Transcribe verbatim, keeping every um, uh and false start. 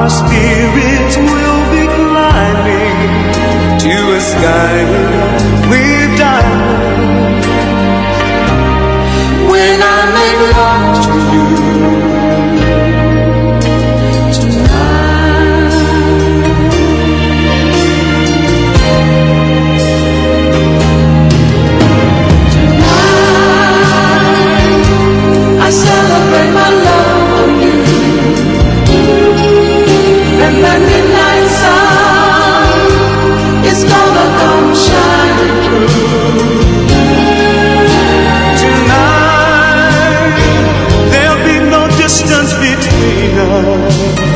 our spirits will be climbing to a sky with diamonds. When I make love to you tonight, tonight I celebrate my love for you, and the midnight sun is gonna come shining through. Tonight there'll be no distance between us.